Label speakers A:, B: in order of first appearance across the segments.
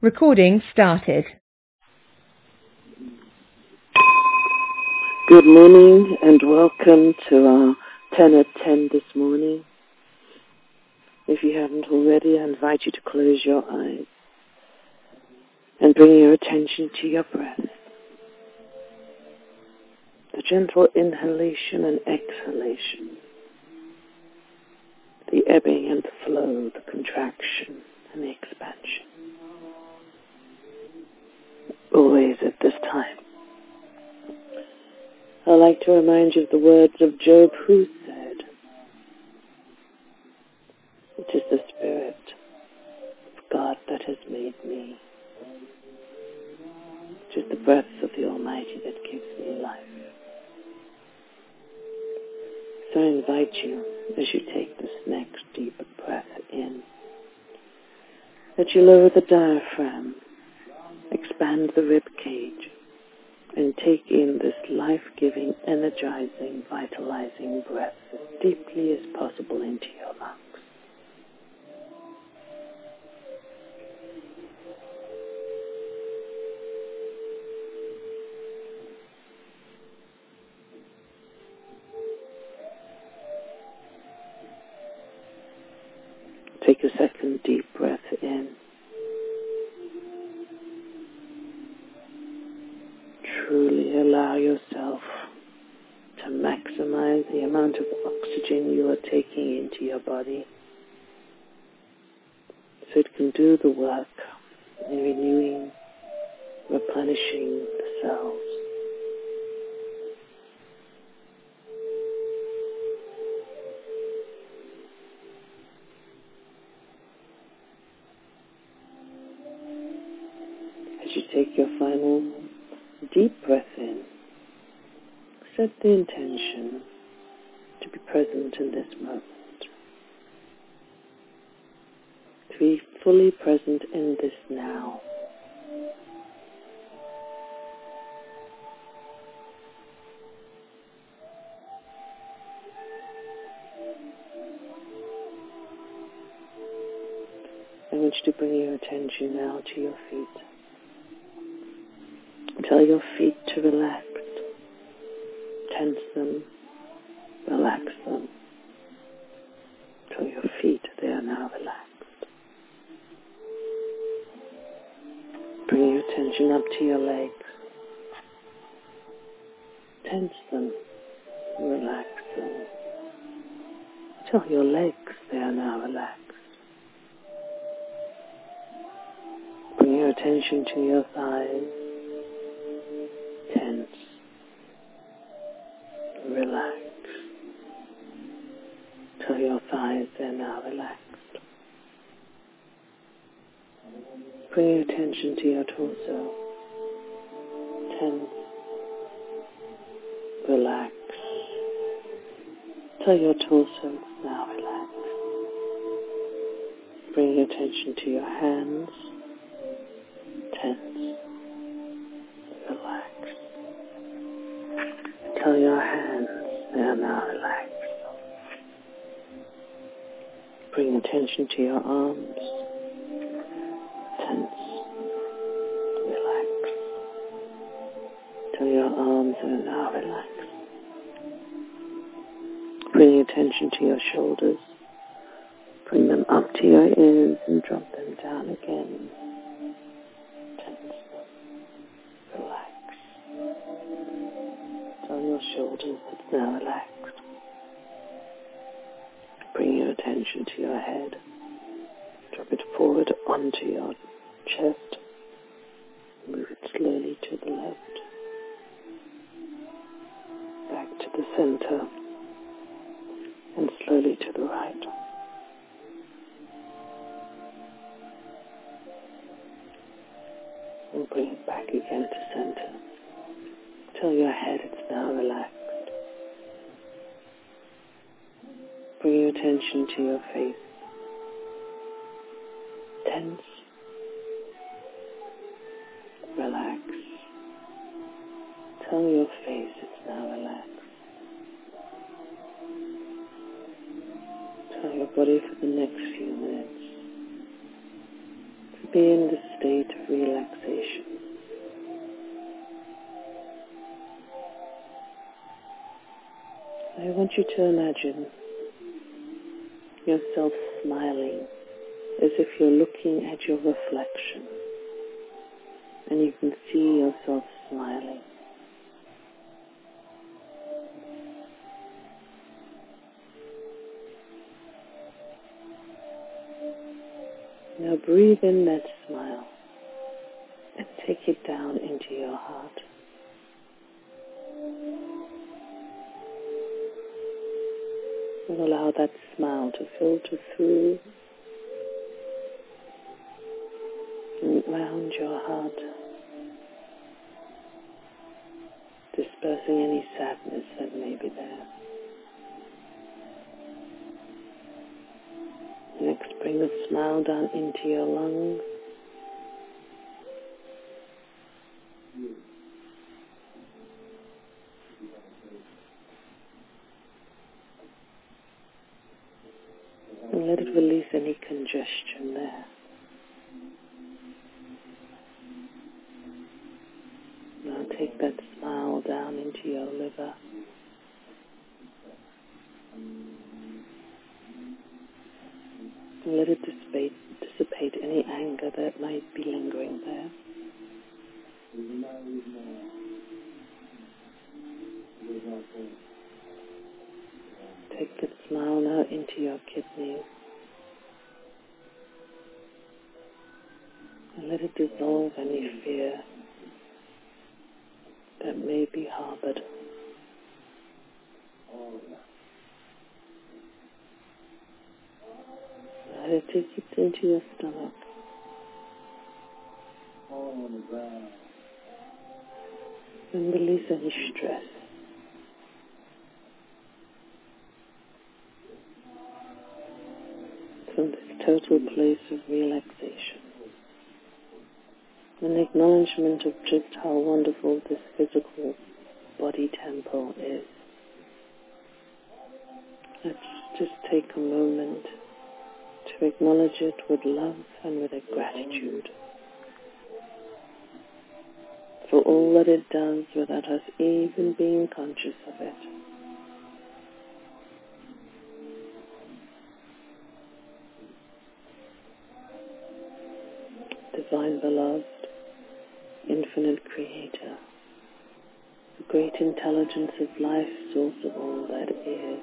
A: Recording started.
B: Good morning and welcome to our 10 at 10 this morning. If you haven't already, I invite you to close your eyes and bring your attention to your breath. The gentle inhalation and exhalation. The ebbing and the flow, the contraction and the expansion. Always at this time. I'd like to remind you of the words of Job, who said, "It is the Spirit of God that has made me. It is the breath of the Almighty that gives me life." So I invite you, as you take this next deep breath in, that you lower the diaphragm, expand the rib cage, and take in this life-giving, energizing, vitalizing breath as deeply as possible into your lungs. Take a second deep breath in. Truly allow yourself to maximize the amount of oxygen you are taking into your body so it can do the work in renewing, replenishing the cells. As you take your final deep breath in, set the intention to be present in this moment, to be fully present in this now. I want you to bring your attention now to your feet. Tell your feet to relax. Tense them. Relax them. Tell your feet they are now relaxed. Bring your attention up to your legs. Tense them. Relax them. Tell your legs they are now relaxed. Bring your attention to your thighs. Tense. Relax. Tell your thighs they're now relaxed. Bring your attention to your torso. Tense. Relax. Tell your torso it's now relaxed. Bring your attention to your hands. Tense. Relax. Tell your hands they are now relaxed. Bring attention to your arms. Tense. Relax. Tell your arms are now relaxed. Bring attention to your shoulders. Bring them up to your ears and drop them down again. Tense. Relax. Tell your shoulders it's now relaxed. Bring your attention to your head. Drop it forward onto your chest. Move it slowly to the left. Back to the center. And slowly to the right. And bring it back again to center. Tell your head it's now relaxed. Bring your attention to your face. Tense. Relax. Tell your face it's now relaxed. Tell your body for the next few minutes to be in this state of relaxation. I want you to imagine yourself smiling as if you're looking at your reflection and you can see yourself smiling. Now breathe in that smile and take it down into your heart. And allow that smile to filter through and round your heart, dispersing any sadness that may be there. Next, bring the smile down into your lungs. And let it release any congestion there. Now take that smile down into your liver. And let it dissipate any anger that might be lingering there. Take the smile now into your kidneys. And let it dissolve any fear that may be harbored. Let it take it into your stomach. And release any stress. From this total place of relaxation. An acknowledgement of just how wonderful this physical body temple is. Let's just take a moment to acknowledge it with love and with a gratitude for all that it does without us even being conscious of it. Divine Beloved, Infinite Creator, the great intelligence of life, source of all that is,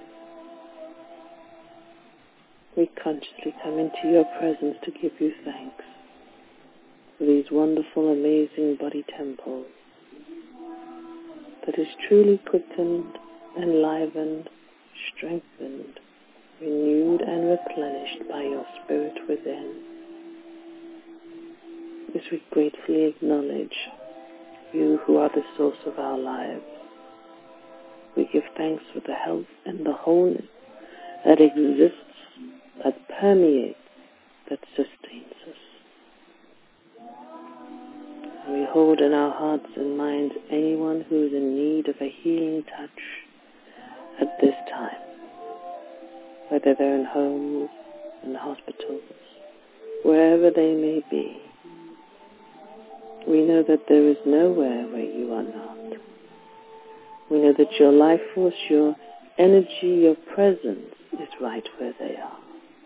B: we consciously come into your presence to give you thanks for these wonderful, amazing body temples that is truly quickened, enlivened, strengthened, renewed and replenished by your spirit within. As we gratefully acknowledge you who are the source of our lives, we give thanks for the health and the wholeness that exists, that permeates, that sustains us. And we hold in our hearts and minds anyone who is in need of a healing touch at this time, whether they're in homes, in hospitals, wherever they may be. We know that there is nowhere where you are not. We know that your life force, your energy, your presence is right where they are.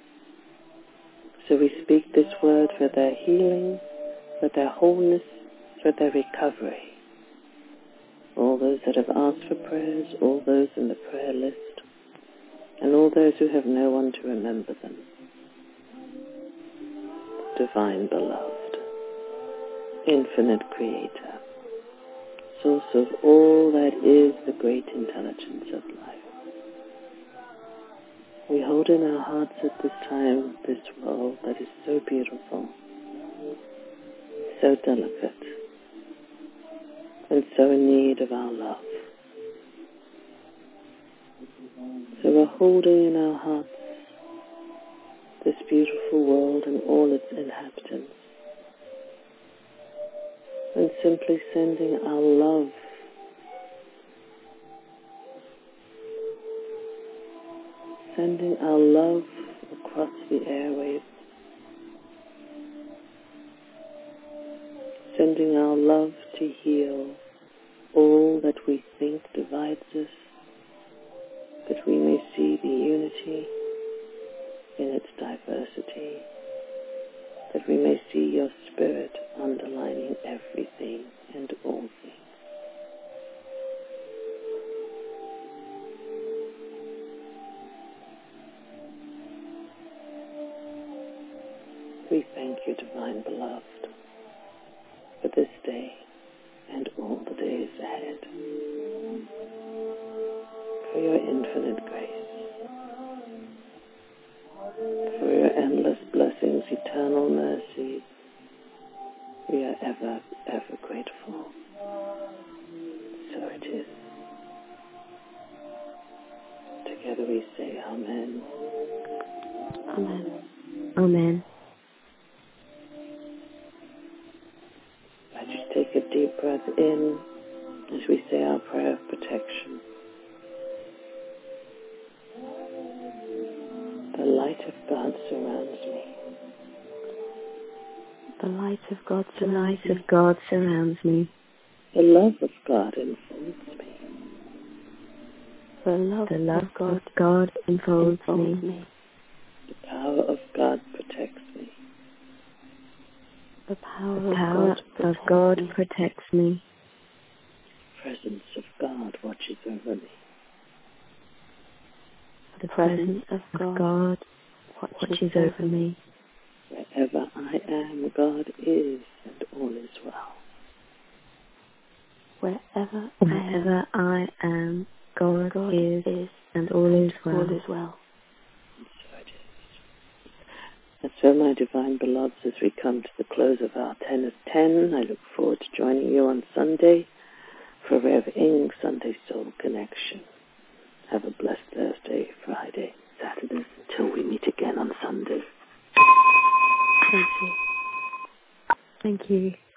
B: So we speak this word for their healing, for their wholeness, for their recovery. All those that have asked for prayers, all those in the prayer list, and all those who have no one to remember them. Divine Beloved, Infinite Creator, source of all that is the great intelligence of life. We hold in our hearts at this time this world that is so beautiful, so delicate, and so in need of our love. So we're holding in our hearts this beautiful world and all its inhabitants, and simply sending our love across the airwaves, sending our love to heal all that we think divides us, that we may see the unity in its diversity, that we may see your spirit underlining everything and all things. We thank you, Divine Beloved, for this day and all the days ahead, for your infinite grace, for your endless blessings, eternal mercy. We are ever, ever grateful. So it is. Together we say Amen.
A: Amen. Amen.
B: I just take a deep breath in as we say our prayer of protection. The light of God surrounds me.
A: The light of God surrounds me.
B: The love of God enfolds me.
A: The love of God enfolds me.
B: The power of God protects me.
A: The power of God protects me.
B: The presence of God watches over me.
A: The presence of God watches over me.
B: Wherever I am, God is, and all is well.
A: Wherever I am, God is, and all is well.
B: And so it is. And so, my divine beloveds, as we come to the close of our 10 of 10, I look forward to joining you on Sunday for Rev. Ing Sunday Soul Connection. Have a blessed Thursday, Friday, Saturday, until we meet again on Sunday.
A: Thank you.